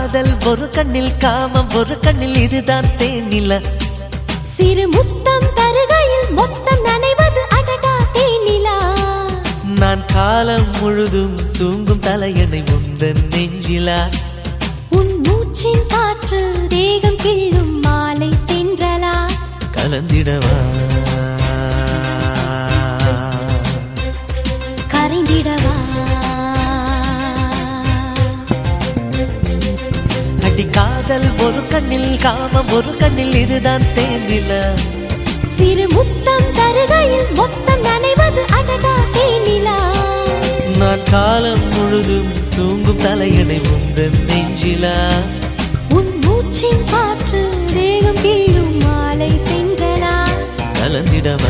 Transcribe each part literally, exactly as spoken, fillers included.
காதல் ஒரு கண்ணில் காமம் ஒரு கண்ணில் இதுதான் தேனிலா சிறு முத்தம் தருகையில் மொத்தம் நனைவது அடடா தேனிலா நான் காலம் முழுதும் தூங்கும் தலையணை உந்தன் நெஞ்சிலா உன் மூச்சின் காற்று தேகம் கிள்ளும் மாலை தென்றலா கலந்திடவா கரைந்திடவா அடி காதல் ஒரு கண்ணில் காமம் ஒரு கண்ணில் இதுதான் தேனிலா சிறு முத்தம் தருகையில் மொத்தம் நனைவது அடடா தேனிலா நான் காலம் முழுதும் தூங்கும் தலையணை உந்தன் நெஞ்சிலா உன் மூச்சின் காற்று தேகம் கிள்ளும் மாலை தென்றலா கலந்திடவா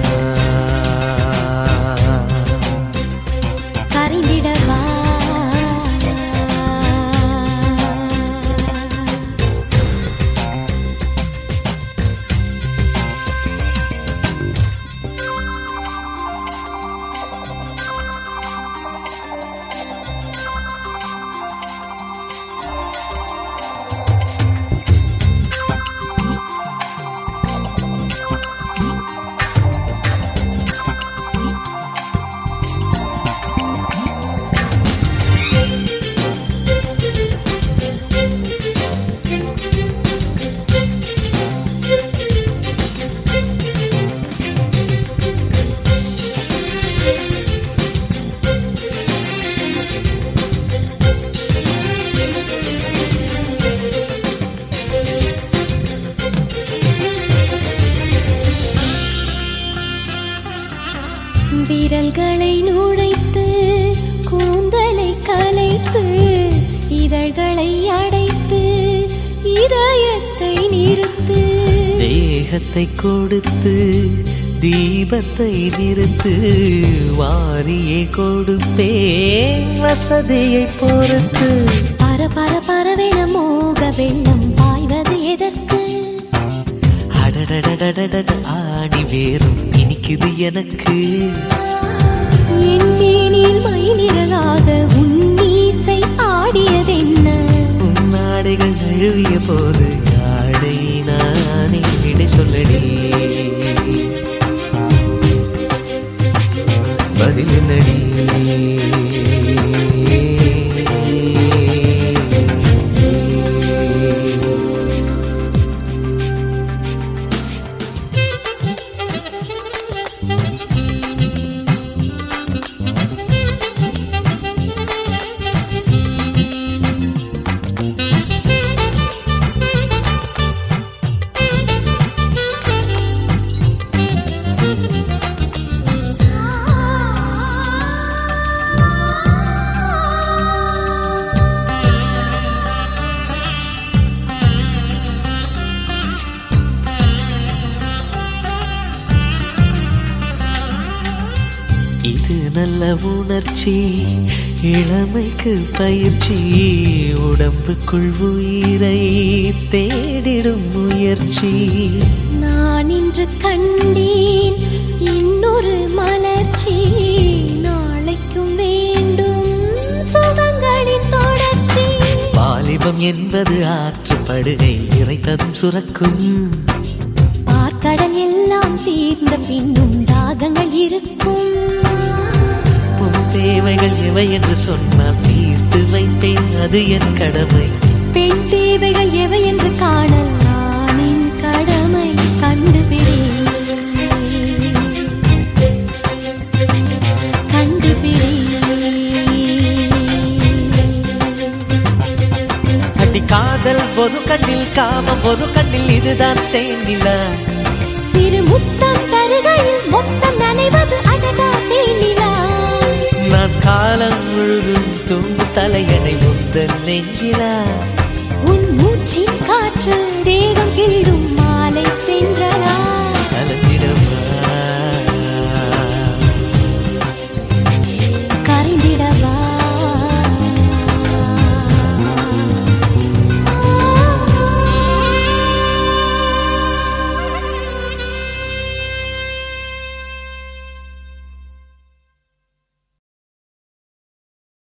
கரைந்திடவா விரல்களை நுழைத்து கூந்தலை கலைத்து இதழ்களை அடைத்து இதயத்தை நிறுத்து தேகத்தை கொடுத்து தீபத்தை நிறுத்து வாரியே கொடுப்பேன் வசதியை பொறுத்து பர பர பரவென மோக வெள்ளம் பாய்வது எதற்கு அடடடடடட ஆடி வேறும் இனிக்குது எனக்கு என் மேனில் மயிலிறகாக உன் மீசை ஆடியதென்ன உன் நாடைகள் நழுவிய போது ஆடை நானே விடை சொல்லடி பதில் என்னடி இது நல்ல உணர்ச்சி இளமைக்கு பயிற்சி உடம்புக்குள் உயிரை தேடிடும் முயற்சி நான் இன்று கண்டேன் இன்னொரு மலர்ச்சி நாளைக்கும் வேண்டும் சுகங்களின் தொடர்ச்சி வாலிபம் என்பது ஆற்றுப்படுகை இறைத்ததும் சுரக்கும் பார்க்கடல் எல்லாம் தீர்ந்த பின்னும் தாகங்கள் இருக்கும் உன் தேவைகள் எவை என்று சொன்னால் தீர்த்து வைப்பேன் அது என் கடமை பெண் தேவைகள் எவை என்று காணல் நானின் கடமை கண்டுபிடி கண்டுபிடி அடி காதல் ஒரு கண்ணில் காமம் ஒரு கண்ணில் இதுதான் தேனிலா சிறு முத்தம் தருகையில் மொத்தம் நனைவது அடடா தேனிலா நான் காலம் முழுதும் தூங்கும் தலையணை உந்தன் நெஞ்சிலா உன் மூச்சின் காற்று தேகம் கிள்ளும்